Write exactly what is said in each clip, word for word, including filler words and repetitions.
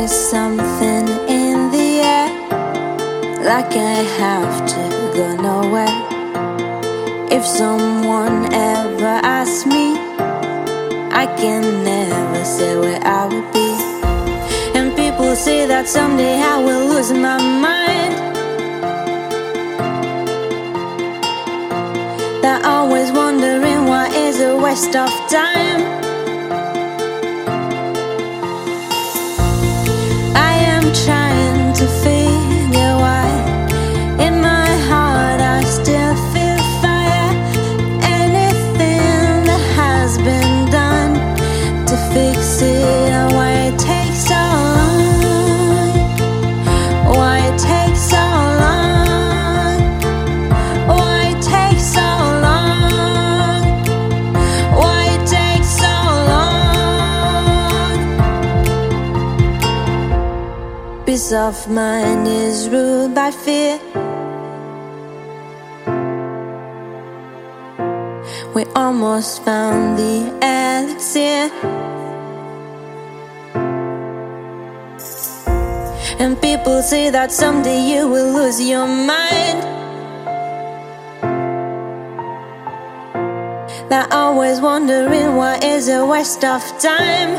something in the air, like I have to go nowhere. If someone ever asks me, I can never say where I will be. And people say that someday I will lose my mind. They're always wondering why is a waste of time. I am trying to figure why in my heart I still feel fire. Anything that has been done to fix it, and why it takes so long, why it takes so long, why it takes so long, why it takes so long. Peace of mind is ruled by fear. We almost found the elixir, and people say that someday you will lose your mind. They're always wondering why is a waste of time.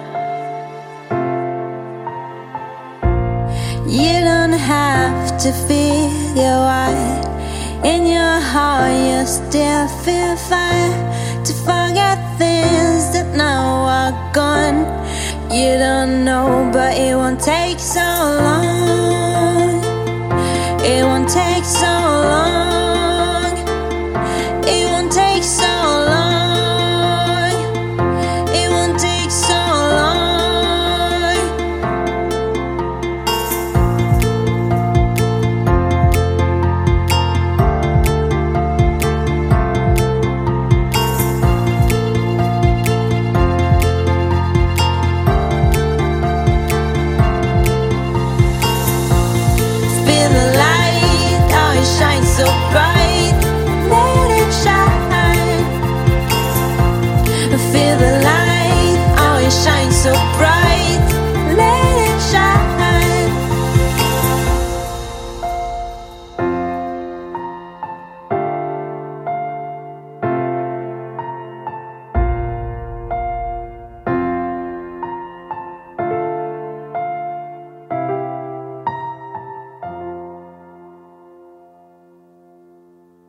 You don't have to figure why in your heart you still feel fire. To forget things that now are gone. You don't know, but it won't take so long. It won't take so long. It won't take so long. It won't take so long. Feel the light, oh it shines so bright. Let it shine. Feel the light, oh it shines so bright.